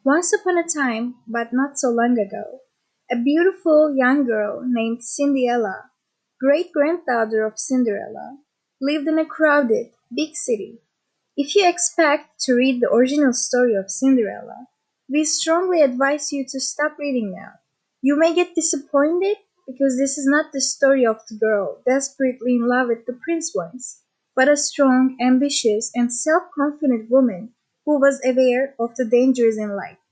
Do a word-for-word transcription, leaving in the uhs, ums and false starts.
Once upon a time, but not so long ago, a beautiful young girl named Cinderella, great granddaughter of Cinderella, lived in a crowded, big city. If you expect to read the original story of Cinderella, we strongly advise you to stop reading now. You may get disappointed because this is not the story of the girl desperately in love with the prince once, but a strong, ambitious, and self confident woman who was aware of the dangers in life.